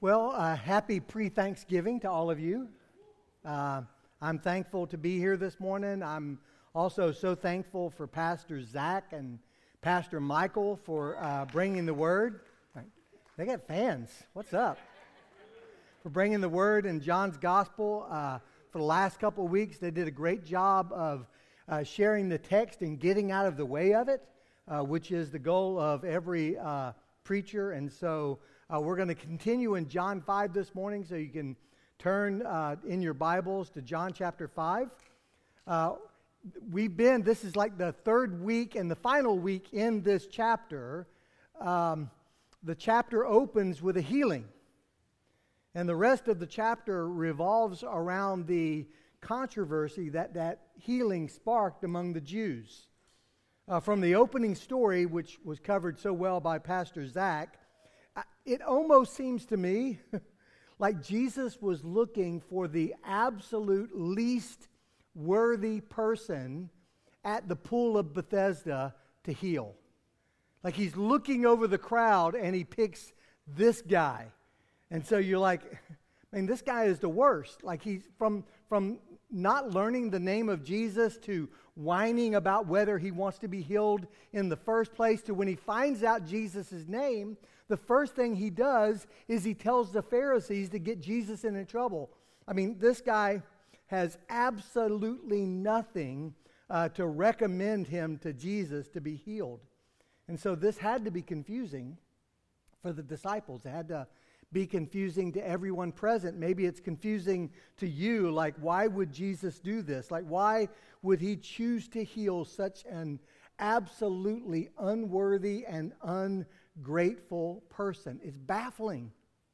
Well, happy pre-Thanksgiving to all of you. I'm thankful to be here this morning. I'm also so thankful for Pastor Zach and Pastor Michael for bringing the word. They got fans. What's up? For bringing the word in John's Gospel. For the last couple of weeks, they did a great job of sharing the text and getting out of the way of it, which is the goal of every preacher. And so we're going to continue in John 5 this morning, so you can turn in your Bibles to John chapter 5. This is like the third week and the final week in this chapter. The chapter opens with a healing. And the rest of the chapter revolves around the controversy that healing sparked among the Jews. From the opening story, which was covered so well by Pastor Zach, it almost seems to me like Jesus was looking for the absolute least worthy person at the pool of Bethesda to heal. Like he's looking over the crowd and he picks this guy. And so you're like, this guy is the worst. Like he's from not learning the name of Jesus to whining about whether he wants to be healed in the first place to when he finds out Jesus' name, the first thing he does is he tells the Pharisees to get Jesus into trouble. This guy has absolutely nothing to recommend him to Jesus to be healed. And so this had to be confusing for the disciples. It had to be confusing to everyone present. Maybe it's confusing to you, like why would Jesus do this? Like why would he choose to heal such an absolutely unworthy and ungrateful person? It's baffling.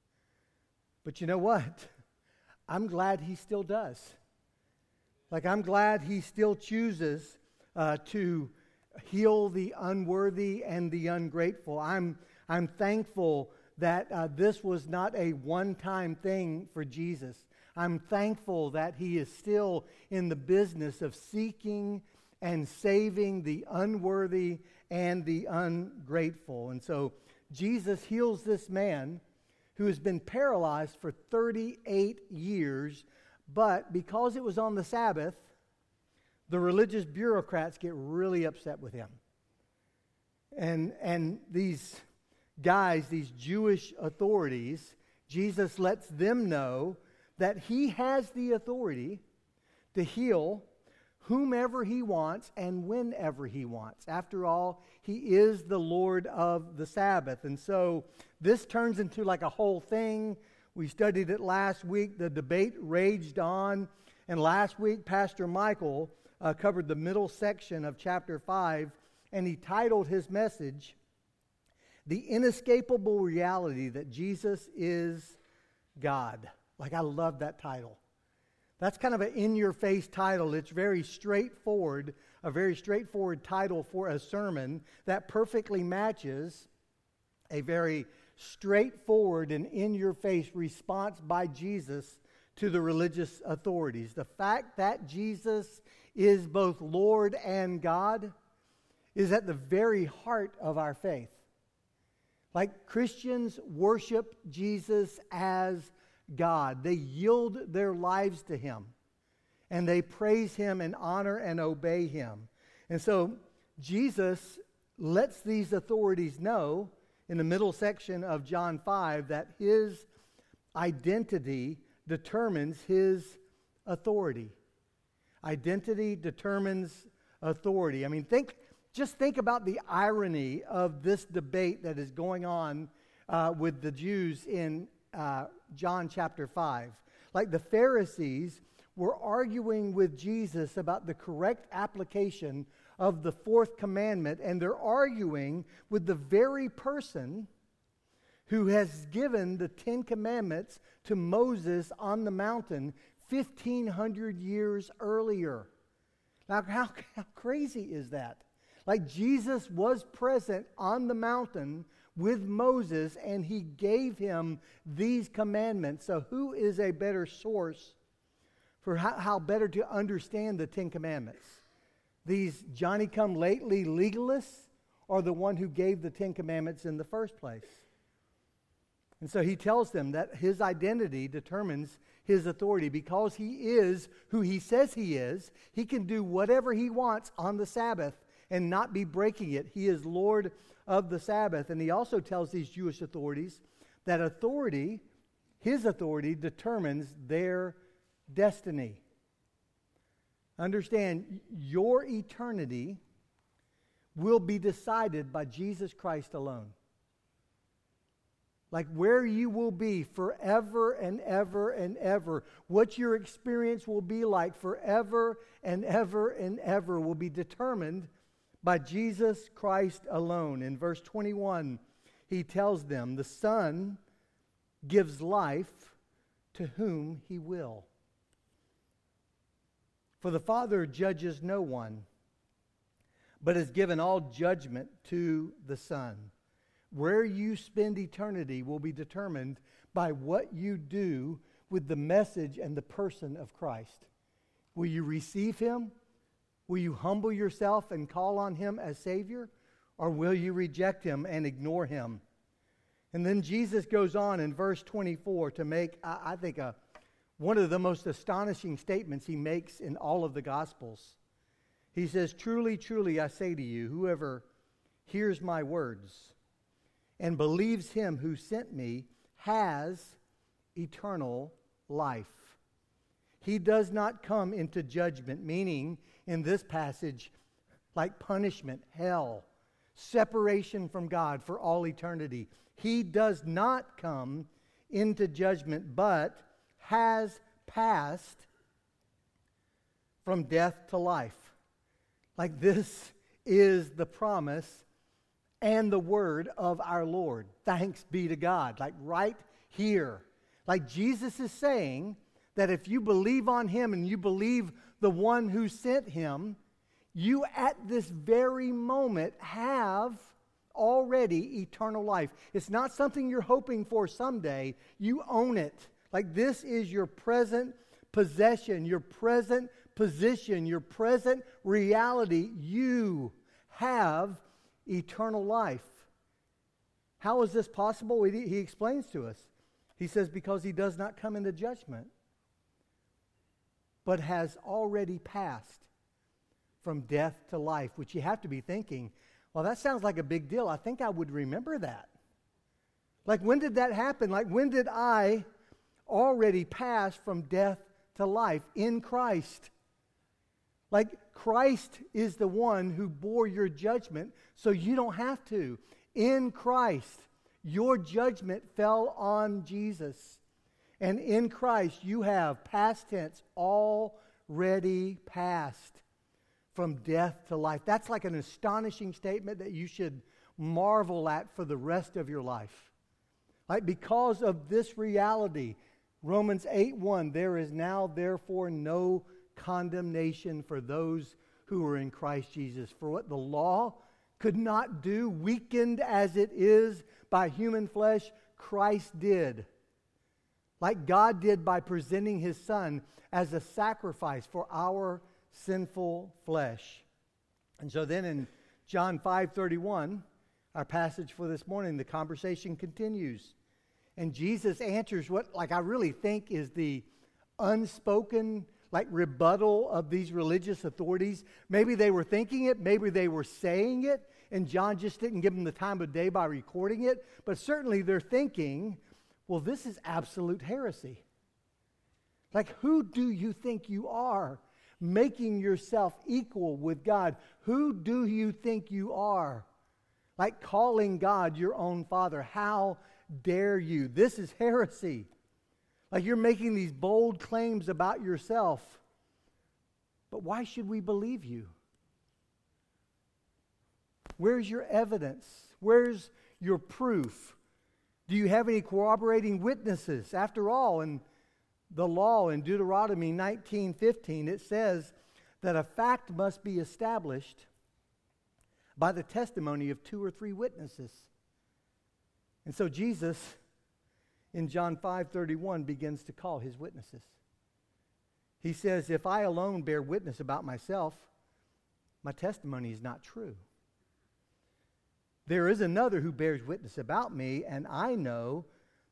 But you know what? I'm glad he still does. Like I'm glad he still chooses to heal the unworthy and the ungrateful. I'm thankful that this was not a one-time thing for Jesus. I'm thankful that he is still in the business of seeking and saving the unworthy and the ungrateful. And so Jesus heals this man who has been paralyzed for 38 years, but because it was on the Sabbath, the religious bureaucrats get really upset with him. And these guys, these Jewish authorities, Jesus lets them know that he has the authority to heal whomever he wants and whenever he wants. After all, he is the Lord of the Sabbath. And so this turns into like a whole thing. We studied it last week. The debate raged on. And last week, Pastor Michael covered the middle section of chapter 5, and he titled his message, "The Inescapable Reality That Jesus is God." Like, I love that title. That's kind of an in-your-face title. It's very straightforward, a very straightforward title for a sermon that perfectly matches a very straightforward and in-your-face response by Jesus to the religious authorities. The fact that Jesus is both Lord and God is at the very heart of our faith. Like Christians worship Jesus as God. They yield their lives to him. And they praise him and honor and obey him. And so Jesus lets these authorities know in the middle section of John 5 that his identity determines his authority. Identity determines authority. Just think about the irony of this debate that is going on with the Jews in John chapter 5. Like the Pharisees were arguing with Jesus about the correct application of the fourth commandment, and they're arguing with the very person who has given the 10 commandments to Moses on the mountain 1,500 years earlier. Now, how crazy is that? Like Jesus was present on the mountain with Moses, and he gave him these commandments. So who is a better source for how better to understand the 10 commandments? These Johnny-come-lately legalists, or the one who gave the 10 commandments in the first place? And so he tells them that his identity determines his authority. Because he is who he says he is, he can do whatever he wants on the Sabbath and not be breaking it. He is Lord of the Sabbath. And he also tells these Jewish authorities that authority, his authority, determines their destiny. Understand, your eternity will be decided by Jesus Christ alone. Like where you will be forever and ever and ever, what your experience will be like forever and ever and ever will be determined by Jesus Christ alone. In verse 21, he tells them, the Son gives life to whom he will. For the Father judges no one, but has given all judgment to the Son. Where you spend eternity will be determined by what you do with the message and the person of Christ. Will you receive him? Will you humble yourself and call on him as Savior? Or will you reject him and ignore him? And then Jesus goes on in verse 24 to make, I think, one of the most astonishing statements he makes in all of the Gospels. He says, truly, truly, I say to you, whoever hears my words and believes him who sent me has eternal life. He does not come into judgment, meaning in this passage, like punishment, hell, separation from God for all eternity. He does not come into judgment, but has passed from death to life. Like this is the promise and the word of our Lord. Thanks be to God. Like right here. Like Jesus is saying that if you believe on him and you believe the one who sent him, you at this very moment have already eternal life. It's not something you're hoping for someday. You own it. Like this is your present possession, your present position, your present reality. You have eternal life. How is this possible? He explains to us. He says, because he does not come into judgment, but has already passed from death to life, which you have to be thinking, well, that sounds like a big deal. I think I would remember that. Like, when did that happen? Like, when did I already pass from death to life in Christ? Like, Christ is the one who bore your judgment, so you don't have to. In Christ, your judgment fell on Jesus. And in Christ, you have, past tense, already passed from death to life. That's like an astonishing statement that you should marvel at for the rest of your life. Like, because of this reality, Romans 8:1, there is now therefore no condemnation for those who are in Christ Jesus. For what the law could not do, weakened as it is by human flesh, Christ did. Like God did by presenting his Son as a sacrifice for our sinful flesh. And so then in John 5:31, our passage for this morning, the conversation continues. And Jesus answers what, like, I really think is the unspoken, like, rebuttal of these religious authorities. Maybe they were thinking it, maybe they were saying it, and John just didn't give them the time of day by recording it. But certainly they're thinking, well, this is absolute heresy. Like, who do you think you are, making yourself equal with God? Who do you think you are? Like calling God your own Father. How dare you? This is heresy. Like, you're making these bold claims about yourself. But why should we believe you? Where's your evidence? Where's your proof? Do you have any corroborating witnesses? After all, in the law in Deuteronomy 19:15, it says that a fact must be established by the testimony of 2 or 3 witnesses. And so Jesus, in John 5:31, begins to call his witnesses. He says, if I alone bear witness about myself, my testimony is not true. There is another who bears witness about me, and I know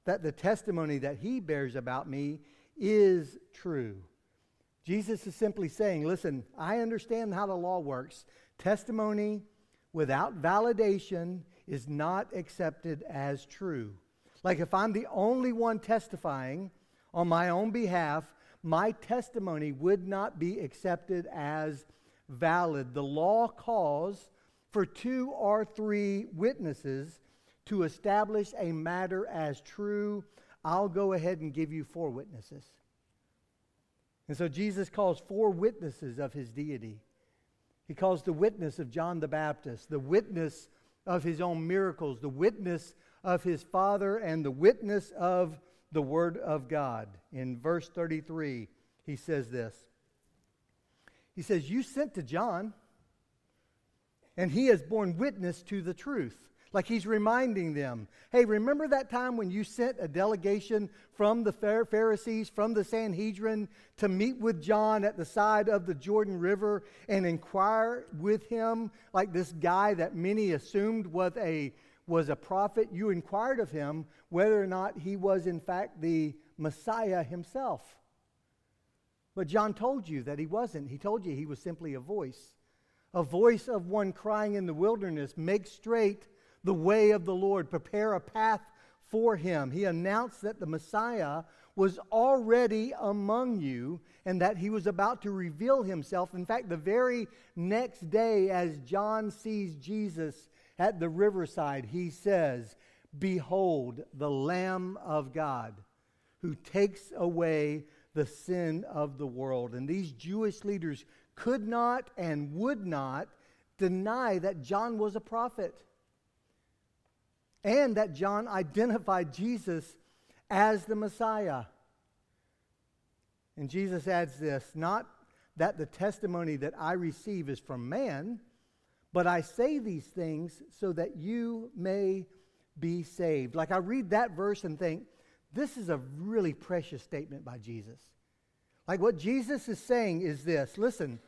that the testimony that he bears about me is true. Jesus is simply saying, listen, I understand how the law works. Testimony without validation is not accepted as true. Like if I'm the only one testifying on my own behalf, my testimony would not be accepted as valid. The law calls for 2 or 3 witnesses to establish a matter as true. I'll go ahead and give you 4 witnesses. And so Jesus calls 4 witnesses of his deity. He calls the witness of John the Baptist, the witness of his own miracles, the witness of his Father, and the witness of the Word of God. In verse 33, he says this. He says, you sent to John, and he has borne witness to the truth. Like he's reminding them, hey, remember that time when you sent a delegation from the Pharisees, from the Sanhedrin, to meet with John at the side of the Jordan River and inquire with him, like this guy that many assumed was a prophet? You inquired of him whether or not he was in fact the Messiah himself. But John told you that he wasn't. He told you he was simply a voice of one crying in the wilderness, make straight the way of the Lord, prepare a path for him. He announced that the Messiah was already among you and that he was about to reveal himself. In fact, the very next day, as John sees Jesus at the riverside, he says, behold, the Lamb of God who takes away the sin of the world. And these Jewish leaders could not and would not deny that John was a prophet, and that John identified Jesus as the Messiah. And Jesus adds this, not that the testimony that I receive is from man, but I say these things so that you may be saved. Like I read that verse and think, this is a really precious statement by Jesus. Like what Jesus is saying is this, listen,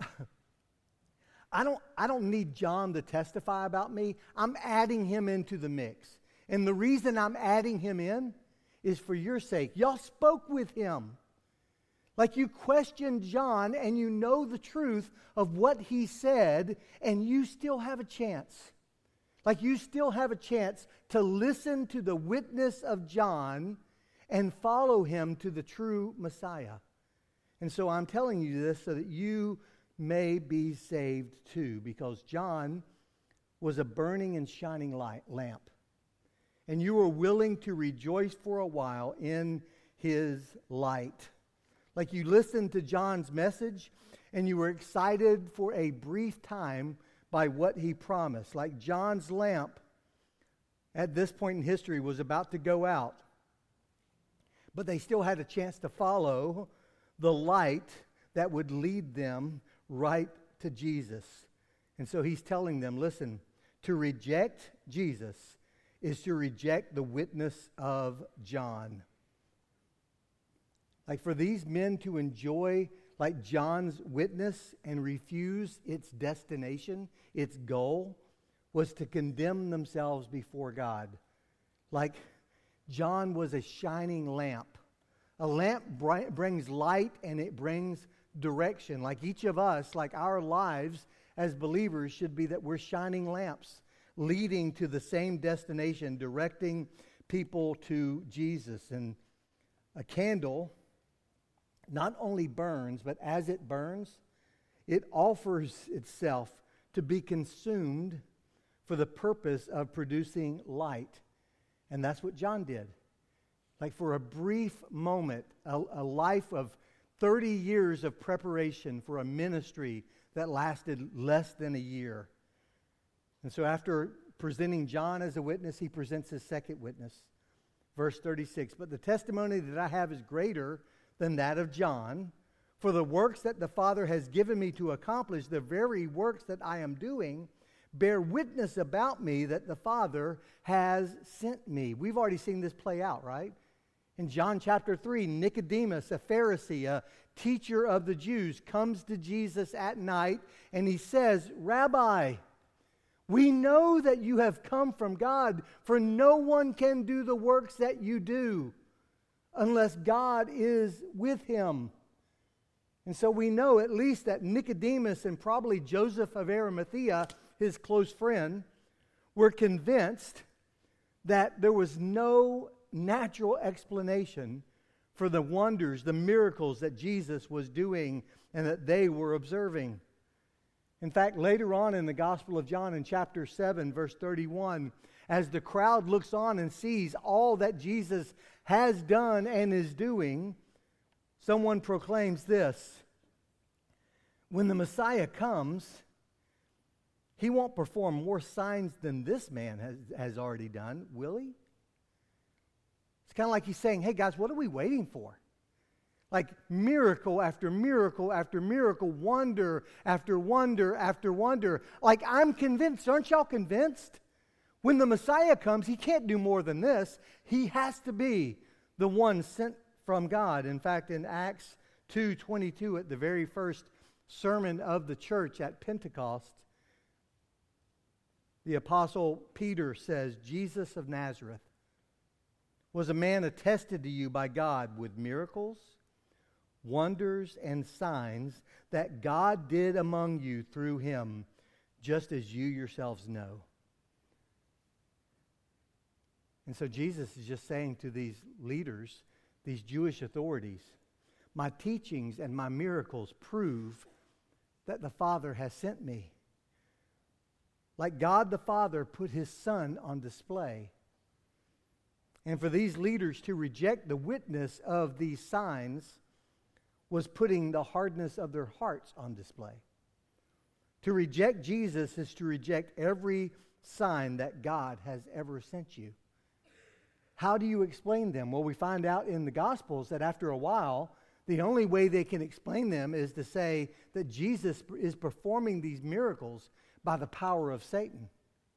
I don't need John to testify about me. I'm adding him into the mix. And the reason I'm adding him in is for your sake. Y'all spoke with him. Like you questioned John and you know the truth of what he said, and you still have a chance. Like you still have a chance to listen to the witness of John and follow him to the true Messiah. And so I'm telling you this so that you may be saved too, because John was a burning and shining lamp. And you were willing to rejoice for a while in his light. Like you listened to John's message and you were excited for a brief time by what he promised. Like John's lamp at this point in history was about to go out, but they still had a chance to follow the light that would lead them right to Jesus. And so he's telling them, listen, to reject Jesus is to reject the witness of John. Like for these men to enjoy like John's witness and refuse its destination, its goal, was to condemn themselves before God. Like John was a shining lamp. A lamp brings light and it brings direction. Like each of us, like our lives as believers should be that we're shining lamps leading to the same destination, directing people to Jesus. And a candle not only burns, but as it burns, it offers itself to be consumed for the purpose of producing light. And that's what John did. Like for a brief moment, a life of 30 years of preparation for a ministry that lasted less than a year. And so after presenting John as a witness, he presents his second witness. Verse 36, but the testimony that I have is greater than that of John, for the works that the Father has given me to accomplish, the very works that I am doing, bear witness about me that the Father has sent me. We've already seen this play out, right? In John chapter 3, Nicodemus, a Pharisee, a teacher of the Jews, comes to Jesus at night and he says, Rabbi, We know that you have come from God, for no one can do the works that you do unless God is with him. And so we know at least that Nicodemus and probably Joseph of Arimathea, his close friend, were convinced that there was no natural explanation for the wonders, the miracles that Jesus was doing and that they were observing. In fact, later on in the Gospel of John in chapter 7, verse 31, as the crowd looks on and sees all that Jesus has done and is doing, someone proclaims this: when the Messiah comes, he won't perform more signs than this man has already done, will he? It's kind of like he's saying, hey guys, what are we waiting for? Like miracle after miracle after miracle, wonder after wonder after wonder. Like, I'm convinced. Aren't y'all convinced? When the Messiah comes, he can't do more than this. He has to be the one sent from God. In fact, in Acts 2:22, at the very first sermon of the church at Pentecost, the Apostle Peter says, Jesus of Nazareth was a man attested to you by God with miracles, wonders, and signs that God did among you through him, just as you yourselves know. And so Jesus is just saying to these leaders, these Jewish authorities, my teachings and my miracles prove that the Father has sent me. Like God the Father put his Son on display. And for these leaders to reject the witness of these signs was putting the hardness of their hearts on display. To reject Jesus is to reject every sign that God has ever sent you. How do you explain them? Well, we find out in the Gospels that after a while, the only way they can explain them is to say that Jesus is performing these miracles by the power of Satan.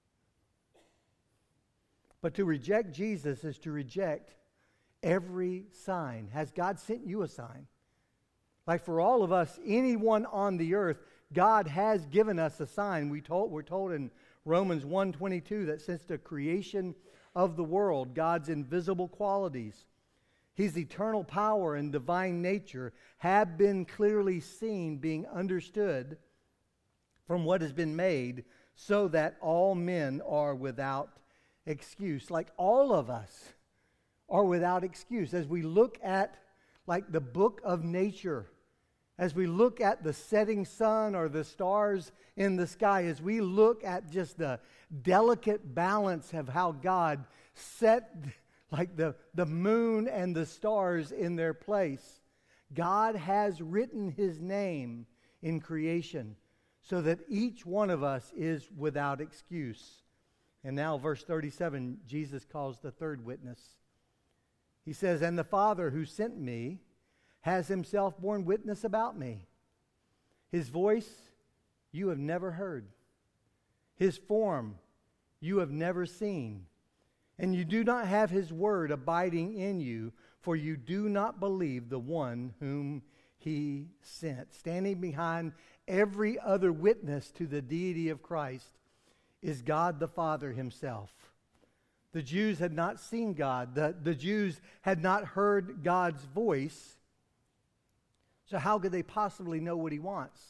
But to reject Jesus is to reject every sign. Has God sent you a sign? Like for all of us, anyone on the earth, God has given us a sign. We're told in Romans 1:22 that since the creation of the world, God's invisible qualities, his eternal power and divine nature have been clearly seen, being understood from what has been made, so that all men are without excuse. Like all of us are without excuse. As we look at like the book of nature, as we look at the setting sun or the stars in the sky, as we look at just the delicate balance of how God set like the moon and the stars in their place, God has written his name in creation so that each one of us is without excuse. And now verse 37, Jesus calls the third witness. He says, and the Father who sent me has himself borne witness about me. His voice you have never heard. His form you have never seen. And you do not have his word abiding in you, for you do not believe the one whom he sent. Standing behind every other witness to the deity of Christ is God the Father himself. The Jews had not seen God. The Jews had not heard God's voice. So how could they possibly know what he wants?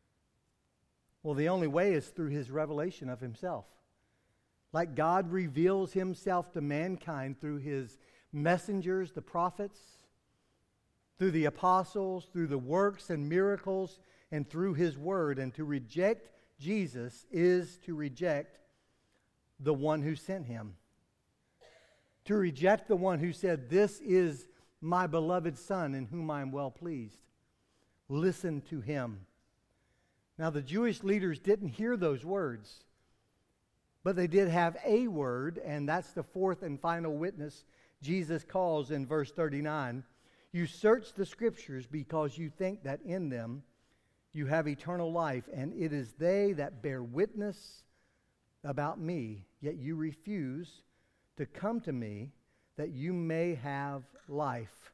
Well, the only way is through his revelation of himself. Like God reveals himself to mankind through his messengers, the prophets, through the apostles, through the works and miracles, and through his word. And to reject Jesus is to reject the one who sent him. To reject the one who said, this is my beloved Son in whom I am well pleased. Listen to him. Now the Jewish leaders didn't hear those words, but they did have a word, and that's the fourth and final witness Jesus calls in verse 39. You search the scriptures because you think that in them you have eternal life, and it is they that bear witness about me, yet you refuse to come to me that you may have life.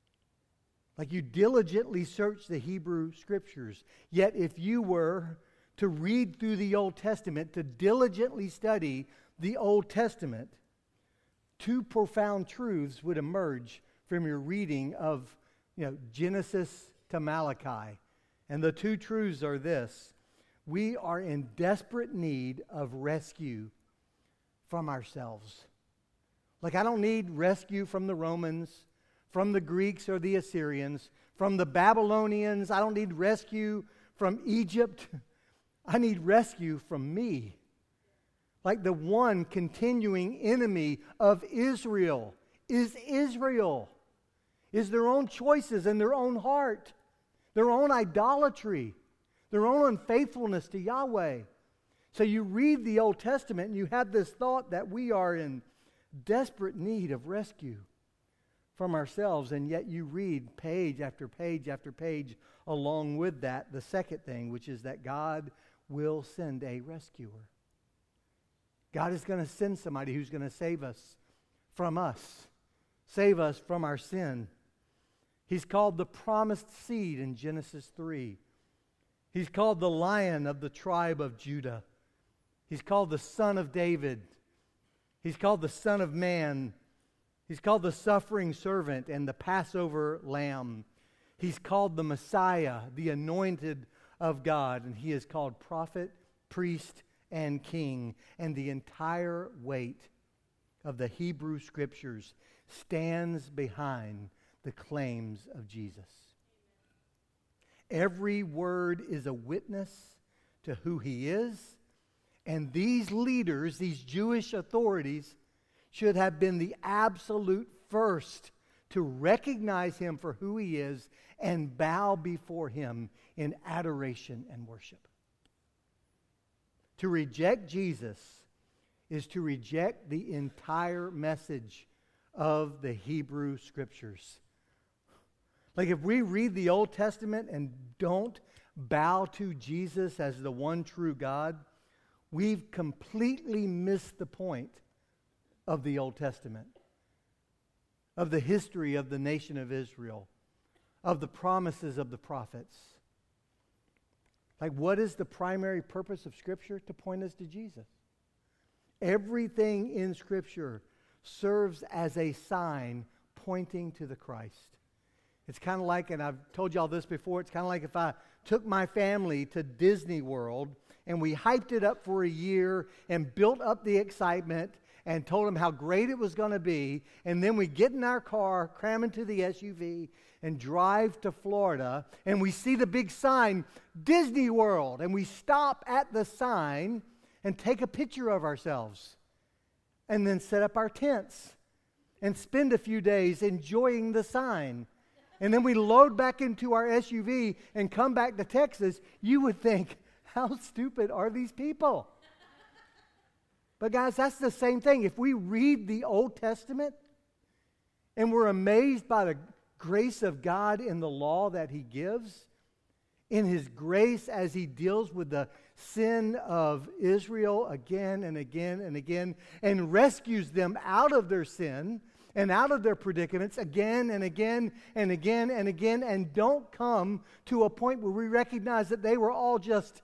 Like you diligently search the Hebrew scriptures, yet if you were to read through the Old Testament, to diligently study the Old Testament, two profound truths would emerge from your reading of Genesis to Malachi. And the two truths are this: we are in desperate need of rescue from ourselves. Like, I don't need rescue from the Romans, from the Greeks or the Assyrians, from the Babylonians. I don't need rescue from Egypt. I need rescue from me. Like, the one continuing enemy of Israel is Israel, is their own choices and their own heart, their own idolatry, their own unfaithfulness to Yahweh. So you read the Old Testament and you have this thought that we are in desperate need of rescue from ourselves, and yet you read page after page after page along with that the second thing, which is that God will send a rescuer. God is going to send somebody who's going to save us, save us from our sin. He's called the promised seed in Genesis 3. He's called the Lion of the tribe of Judah. He's called the Son of David. He's called the Son of Man. He's called the suffering servant and the Passover lamb. He's called the Messiah, the anointed of God. And he is called prophet, priest, and king. And the entire weight of the Hebrew Scriptures stands behind the claims of Jesus. Every word is a witness to who he is. And these leaders, these Jewish authorities, should have been the absolute first to recognize him for who he is and bow before him in adoration and worship. To reject Jesus is to reject the entire message of the Hebrew Scriptures. Like, if we read the Old Testament and don't bow to Jesus as the one true God, we've completely missed the point of the Old Testament, of the history of the nation of Israel, of the promises of the prophets. Like, what is the primary purpose of Scripture? To point us to Jesus. Everything in Scripture serves as a sign pointing to the Christ. It's kind of like, and I've told y'all this before, it's kind of like if I took my family to Disney World and we hyped it up for a year and built up the excitement and told them how great it was going to be, and then we get in our car, cram into the SUV, and drive to Florida, and we see the big sign, Disney World, and we stop at the sign and take a picture of ourselves, and then set up our tents and spend a few days enjoying the sign. And then we load back into our SUV and come back to Texas. You would think, how stupid are these people? But guys, that's the same thing. If we read the Old Testament and we're amazed by the grace of God in the law that he gives, in his grace as he deals with the sin of Israel again and again and again, and rescues them out of their sin and out of their predicaments again and again and again and again, and don't come to a point where we recognize that they were all just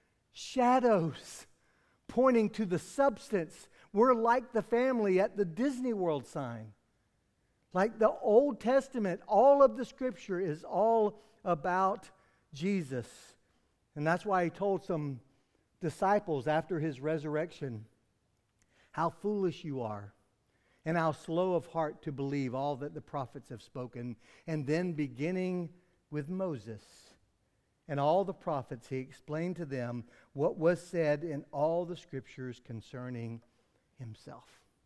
shadows pointing to the substance. We're like the family at the Disney World sign. Like the Old Testament, all of the Scripture is all about Jesus. And that's why he told some disciples after his resurrection, how foolish you are, and how slow of heart to believe all that the prophets have spoken. And then beginning with Moses and all the prophets, he explained to them what was said in all the Scriptures concerning himself.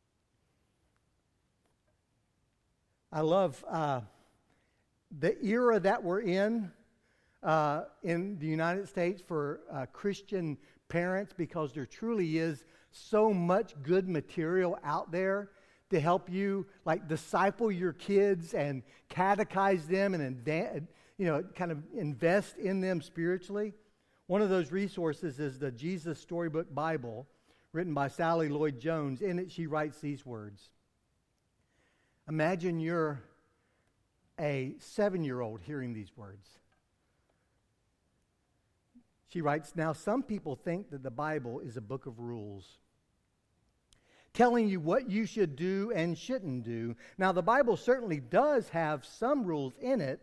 I love the era that we're in the United States for Christian parents, because there truly is so much good material out there to help you, like, disciple your kids and catechize them and kind of invest in them spiritually. One of those resources is the Jesus Storybook Bible, written by Sally Lloyd Jones. In it, she writes these words. Imagine you're a 7-year-old hearing these words. She writes, now some people think that the Bible is a book of rules, telling you what you should do and shouldn't do. Now the Bible certainly does have some rules in it.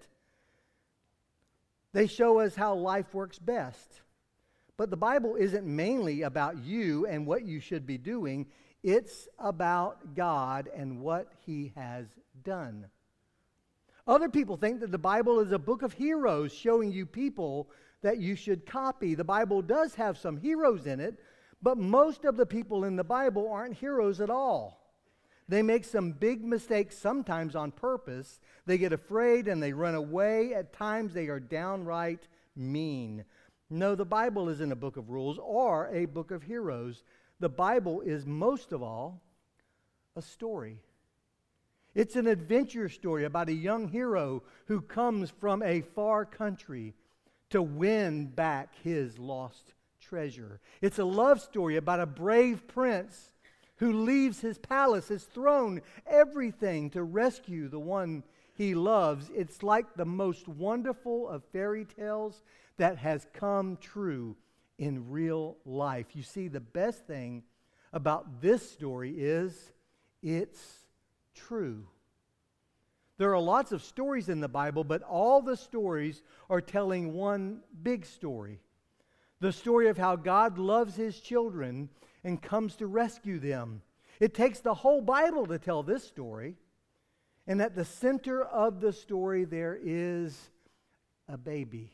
They show us how life works best. But the Bible isn't mainly about you and what you should be doing. It's about God and what He has done. Other people think that the Bible is a book of heroes showing you people that you should copy. The Bible does have some heroes in it, but most of the people in the Bible aren't heroes at all. They make some big mistakes, sometimes on purpose. They get afraid and they run away. At times they are downright mean. No, the Bible isn't a book of rules or a book of heroes. The Bible is most of all a story. It's an adventure story about a young hero who comes from a far country to win back his lost treasure. It's a love story about a brave prince who leaves his palace, his throne, everything to rescue the one he loves. It's like the most wonderful of fairy tales that has come true in real life. You see, the best thing about this story is it's true. There are lots of stories in the Bible, but all the stories are telling one big story. The story of how God loves His children and comes to rescue them. It takes the whole Bible to tell this story. And at the center of the story, there is a baby.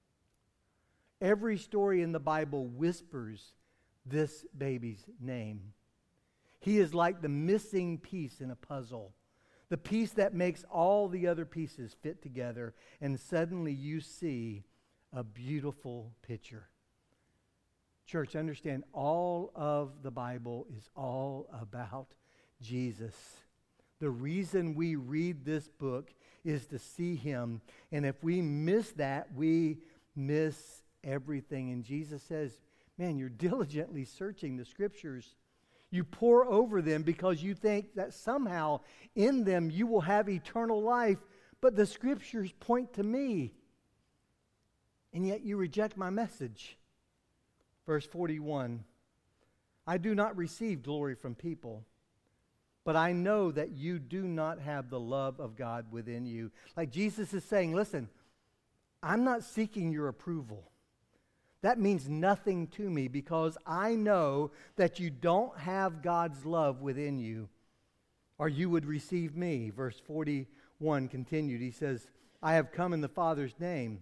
Every story in the Bible whispers this baby's name. He is like the missing piece in a puzzle. The piece that makes all the other pieces fit together, and suddenly you see a beautiful picture. Church, understand, all of the Bible is all about Jesus. The reason we read this book is to see Him, and if we miss that, we miss everything. And Jesus says, man, you're diligently searching the Scriptures. You pore over them because you think that somehow in them you will have eternal life, but the Scriptures point to me. And yet you reject my message. Verse 41, I do not receive glory from people, but I know that you do not have the love of God within you. Like Jesus is saying, listen, I'm not seeking your approval. That means nothing to me because I know that you don't have God's love within you, or you would receive me. Verse 41 continued. He says, I have come in the Father's name,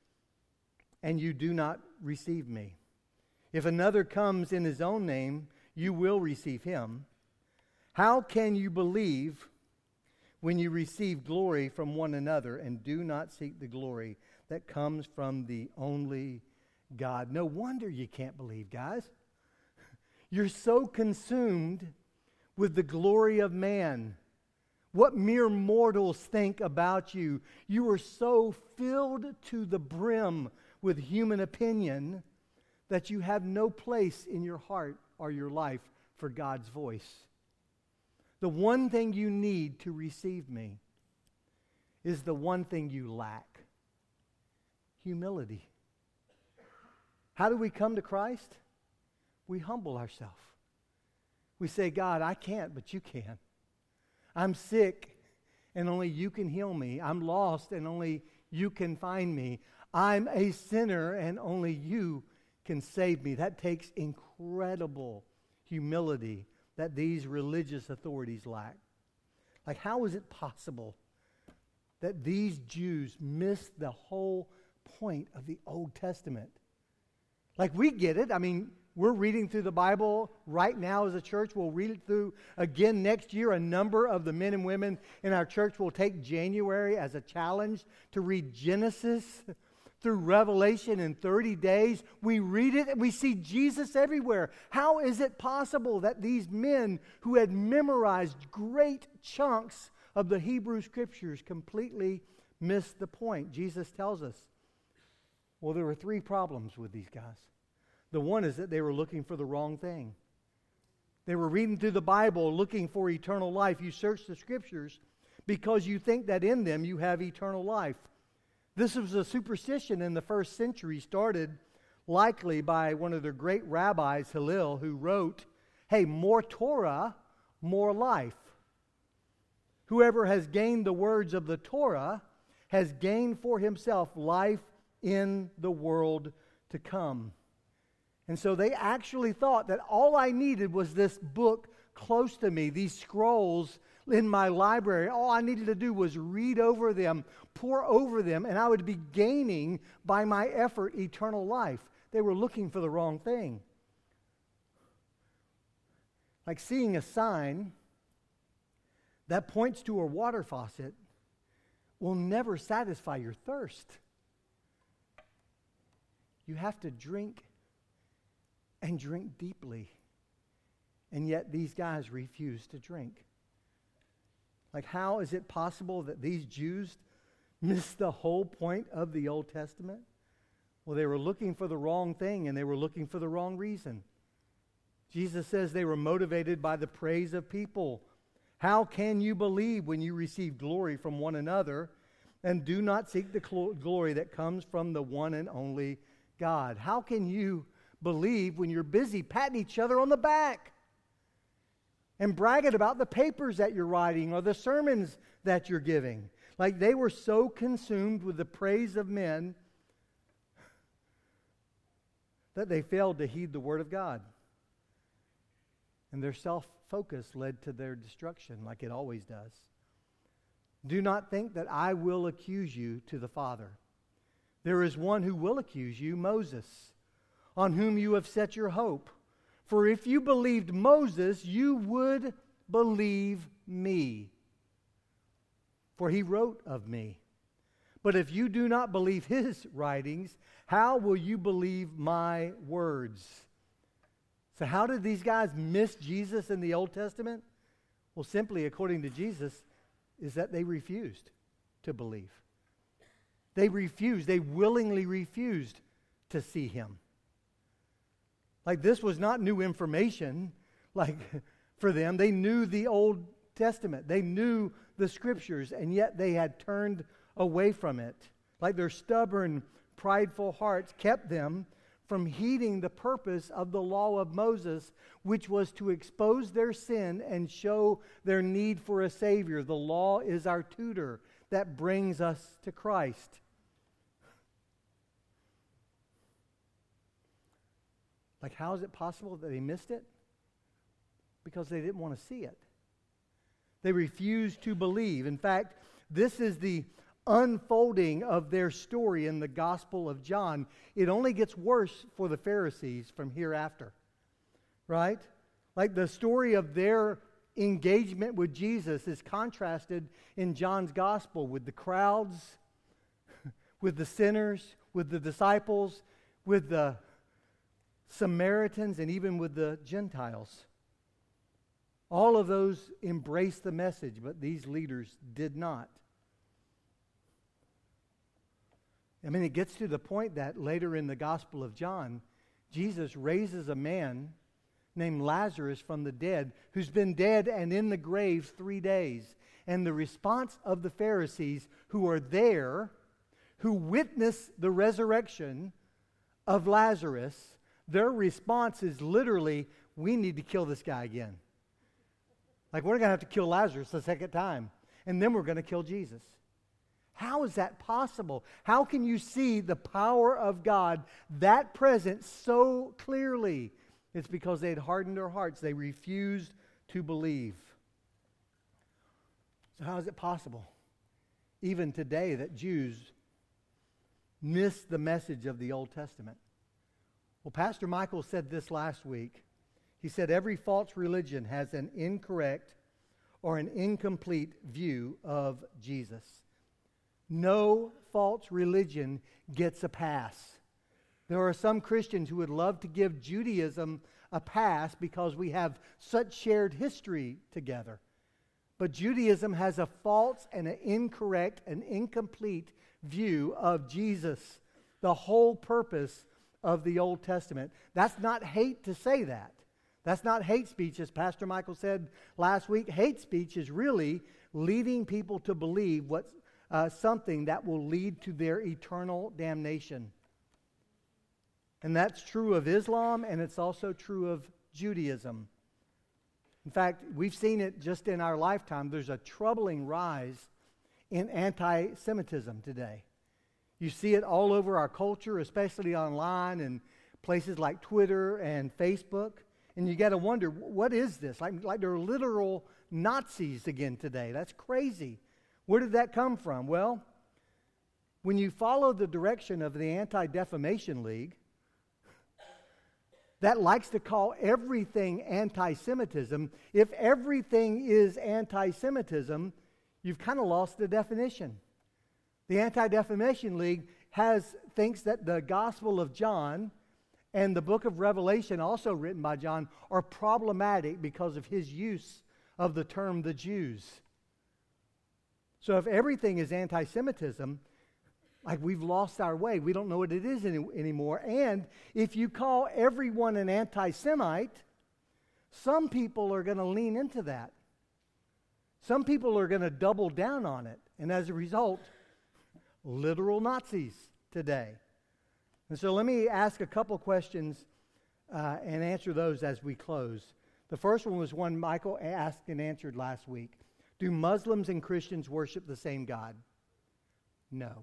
and you do not receive me. If another comes in his own name, you will receive him. How can you believe when you receive glory from one another and do not seek the glory that comes from the only God? No wonder you can't believe, guys. You're so consumed with the glory of man, what mere mortals think about you. You are so filled to the brim with human opinion that you have no place in your heart or your life for God's voice. The one thing you need to receive me is the one thing you lack: humility. How do we come to Christ? We humble ourselves. We say, God, I can't, but you can. I'm sick, and only you can heal me. I'm lost, and only you can find me. I'm a sinner, and only you can save me. That takes incredible humility that these religious authorities lack. Like, how is it possible that these Jews missed the whole point of the Old Testament? Like, we get it. I mean, we're reading through the Bible right now as a church. We'll read it through again next year. A number of the men and women in our church will take January as a challenge to read Genesis through Revelation in 30 days. We read it and we see Jesus everywhere. How is it possible that these men who had memorized great chunks of the Hebrew Scriptures completely missed the point? Jesus tells us, well, there were three problems with these guys. The one is that they were looking for the wrong thing. They were reading through the Bible looking for eternal life. You search the Scriptures because you think that in them you have eternal life. This was a superstition in the first century, started likely by one of their great rabbis, Hillel, who wrote, hey, more Torah, more life. Whoever has gained the words of the Torah has gained for himself life in the world to come. And so they actually thought that all I needed was this book close to me, these scrolls in my library. All I needed to do was read over them, pore over them, and I would be gaining by my effort eternal life. They were looking for the wrong thing. Like seeing a sign that points to a water faucet will never satisfy your thirst. You have to drink and drink deeply. And yet these guys refuse to drink. Like, how is it possible that these Jews missed the whole point of the Old Testament? Well, they were looking for the wrong thing, and they were looking for the wrong reason. Jesus says they were motivated by the praise of people. How can you believe when you receive glory from one another and do not seek the glory that comes from the one and only God? How can you believe when you're busy patting each other on the back and bragging about the papers that you're writing or the sermons that you're giving? Like, they were so consumed with the praise of men that they failed to heed the word of God. And their self-focus led to their destruction, like it always does. Do not think that I will accuse you to the Father. There is one who will accuse you, Moses, on whom you have set your hope. For if you believed Moses, you would believe me, for he wrote of me. But if you do not believe his writings, how will you believe my words? So how did these guys miss Jesus in the Old Testament? Well, simply, according to Jesus, is that they refused to believe. They willingly refused to see him. Like, this was not new information, like, for them. They knew the Old Testament. They knew the Scriptures, and yet they had turned away from it. Like, their stubborn, prideful hearts kept them from heeding the purpose of the law of Moses, which was to expose their sin and show their need for a Savior. The law is our tutor that brings us to Christ. Like, how is it possible that they missed it? Because they didn't want to see it. They refused to believe. In fact, this is the unfolding of their story in the Gospel of John. It only gets worse for the Pharisees from hereafter. Right? Like, the story of their engagement with Jesus is contrasted in John's Gospel with the crowds, with the sinners, with the disciples, with the Samaritans, and even with the Gentiles. All of those embraced the message, but these leaders did not. I mean, it gets to the point that later in the Gospel of John, Jesus raises a man named Lazarus from the dead, who's been dead and in the grave 3 days. And the response of the Pharisees who are there, who witness the resurrection of Lazarus, their response is literally, we need to kill this guy again. Like, we're going to have to kill Lazarus the second time, and then we're going to kill Jesus. How is that possible? How can you see the power of God that present so clearly? It's because they had hardened their hearts. They refused to believe. So how is it possible, even today, that Jews miss the message of the Old Testament? Well, Pastor Michael said this last week. He said every false religion has an incorrect or an incomplete view of Jesus. No false religion gets a pass. There are some Christians who would love to give Judaism a pass because we have such shared history together. But Judaism has a false and an incorrect and incomplete view of Jesus, the whole purpose of the Old Testament. That's not hate to say that. That's not hate speech, as Pastor Michael said last week. Hate speech is really leading people to believe something that will lead to their eternal damnation. And that's true of Islam, and it's also true of Judaism. In fact, we've seen it just in our lifetime. There's a troubling rise in anti-Semitism today. You see it all over our culture, especially online and places like Twitter and Facebook. And you got to wonder, what is this? Like there are literal Nazis again today. That's crazy. Where did that come from? Well, when you follow the direction of the Anti-Defamation League, that likes to call everything anti-Semitism, if everything is anti-Semitism, you've kind of lost the definition. The Anti-Defamation League thinks that the Gospel of John and the book of Revelation, also written by John, are problematic because of his use of the term the Jews. So if everything is anti-Semitism, like we've lost our way. We don't know what it is anymore. And if you call everyone an anti-Semite, some people are going to lean into that. Some people are going to double down on it. And as a result, literal Nazis today. And so let me ask a couple questions and answer those as we close. The first one was one Michael asked and answered last week. Do Muslims and Christians worship the same God? No.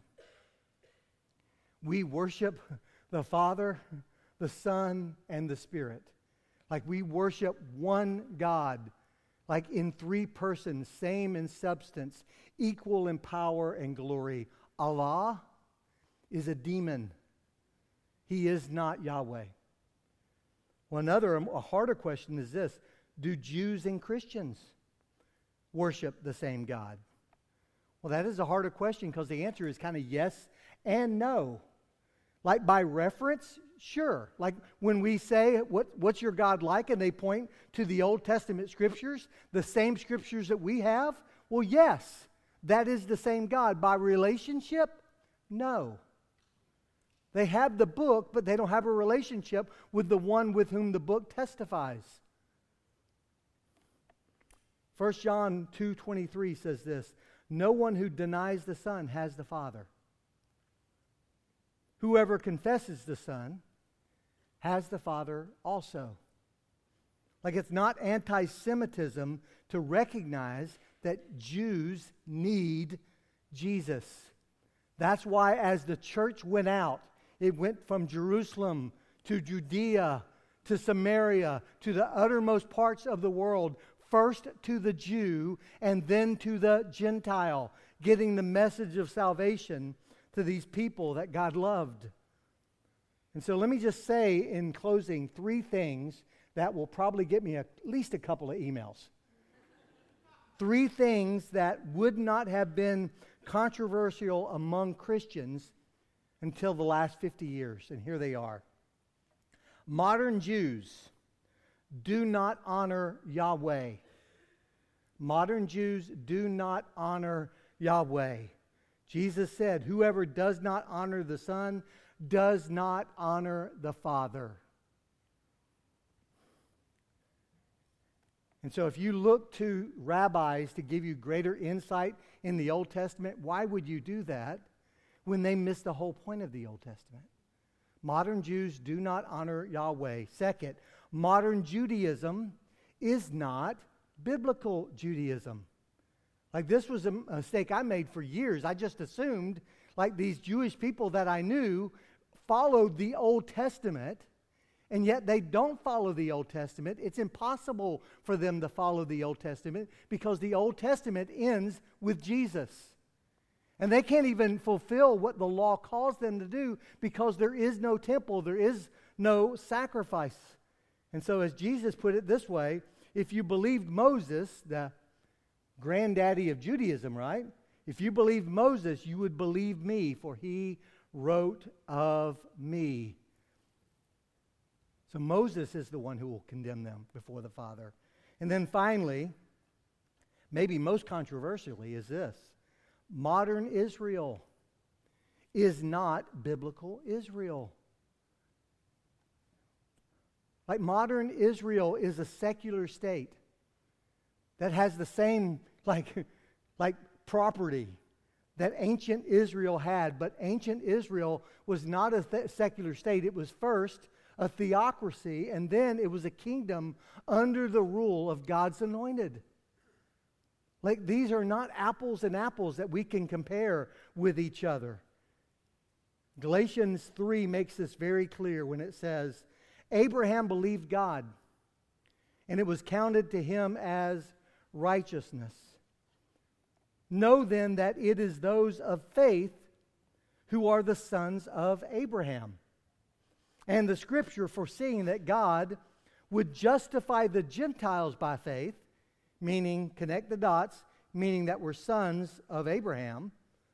We worship the Father, the Son, and the Spirit. Like we worship one God, like in three persons, same in substance, equal in power and glory. Allah is a demon. He is not Yahweh. Well, a harder question is this. Do Jews and Christians worship the same God? Well, that is a harder question because the answer is kind of yes and no. Like by reference, sure. Like when we say, what's your God like? And they point to the Old Testament scriptures, the same scriptures that we have. Well, yes, that is the same God. By relationship, no. They have the book, but they don't have a relationship with the one with whom the book testifies. 1 John 2:23 says this, no one who denies the Son has the Father. Whoever confesses the Son has the Father also. Like it's not anti-Semitism to recognize that Jews need Jesus. That's why as the church went out, it went from Jerusalem to Judea to Samaria to the uttermost parts of the world, first to the Jew and then to the Gentile, getting the message of salvation to these people that God loved. And so let me just say in closing 3 things that will probably get me at least a couple of emails. 3 things that would not have been controversial among Christians until the last 50 years, and here they are. Modern Jews do not honor Yahweh. Modern Jews do not honor Yahweh. Jesus said, whoever does not honor the Son does not honor the Father. And so if you look to rabbis to give you greater insight in the Old Testament, why would you do that when they miss the whole point of the Old Testament? Modern Jews do not honor Yahweh. Second, modern Judaism is not biblical Judaism. Like this was a mistake I made for years. I just assumed like these Jewish people that I knew followed the Old Testament, and yet they don't follow the Old Testament. It's impossible for them to follow the Old Testament because the Old Testament ends with Jesus. And they can't even fulfill what the law calls them to do because there is no temple, there is no sacrifice. And so as Jesus put it this way, if you believed Moses, the granddaddy of Judaism, right? If you believed Moses, you would believe me, for he wrote of me. So Moses is the one who will condemn them before the Father. And then finally, maybe most controversially, is this. Modern Israel is not biblical Israel. Like modern Israel is a secular state that has the same like property, that ancient Israel had. But ancient Israel was not a secular state. It was first a theocracy, and then it was a kingdom under the rule of God's anointed. Like, these are not apples and apples that we can compare with each other. Galatians 3 makes this very clear when it says, Abraham believed God, and it was counted to him as righteousness. Know then that it is those of faith who are the sons of Abraham. And the Scripture, foreseeing that God would justify the Gentiles by faith, meaning, connect the dots, meaning that we're sons of Abraham.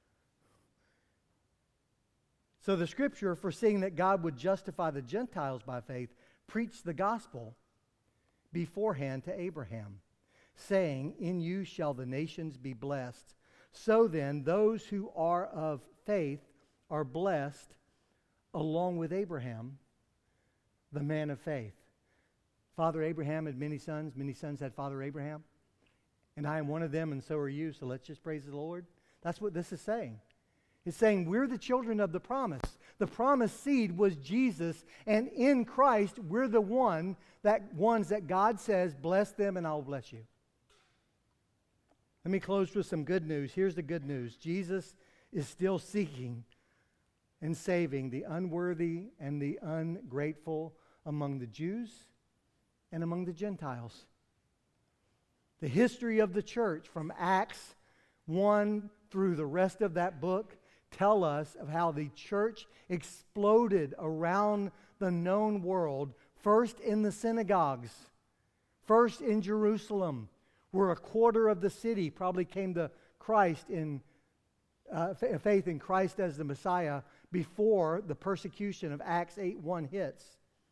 So the Scripture, foreseeing that God would justify the Gentiles by faith, preached the gospel beforehand to Abraham, saying, in you shall the nations be blessed. So then, those who are of faith are blessed along with Abraham, the man of faith. Father Abraham had many sons had Father Abraham, and I am one of them, and so are you, so let's just praise the Lord. That's what this is saying. It's saying we're the children of the promise. The promised seed was Jesus, and in Christ, we're the ones that God says, bless them and I'll bless you. Let me close with some good news. Here's the good news. Jesus is still seeking and saving the unworthy and the ungrateful among the Jews and among the Gentiles. The history of the church from Acts 1 through the rest of that book tell us of how the church exploded around the known world, first in the synagogues, first in Jerusalem, where a quarter of the city probably came to Christ in faith in Christ as the Messiah before the persecution of Acts 8:1 hits.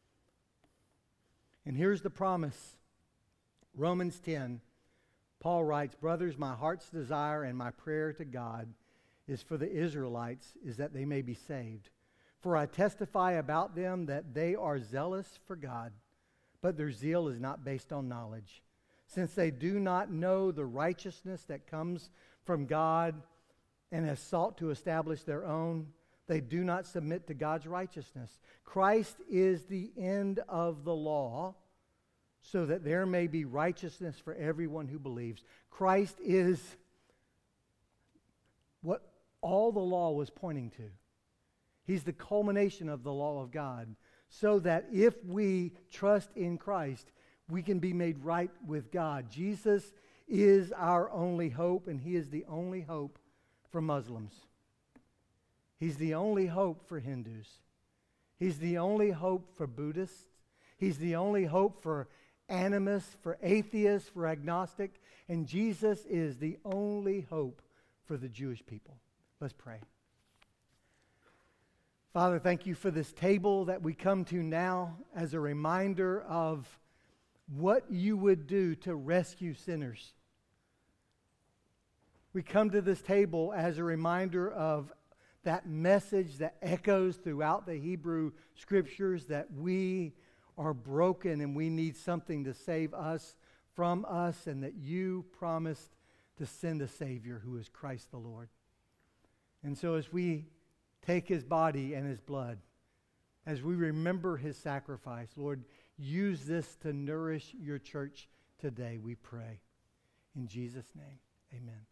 And here's the promise. Romans 10, Paul writes, brothers, my heart's desire and my prayer to God is for the Israelites, is that they may be saved. For I testify about them that they are zealous for God, but their zeal is not based on knowledge. Since they do not know the righteousness that comes from God and has sought to establish their own, they do not submit to God's righteousness. Christ is the end of the law, so that there may be righteousness for everyone who believes. Christ is what all the law was pointing to. He's the culmination of the law of God, so that if we trust in Christ, we can be made right with God. Jesus is our only hope, and He is the only hope for Muslims. He's the only hope for Hindus. He's the only hope for Buddhists. He's the only hope for animists, for atheists, for agnostic. And Jesus is the only hope for the Jewish people. Let's pray. Father, thank you for this table that we come to now as a reminder of what you would do to rescue sinners. We come to this table as a reminder of that message that echoes throughout the Hebrew Scriptures, that we are broken and we need something to save us from us, and that you promised to send a Savior who is Christ the Lord. And so as we take His body and His blood, as we remember His sacrifice, Lord, use this to nourish your church today, we pray. In Jesus' name, amen.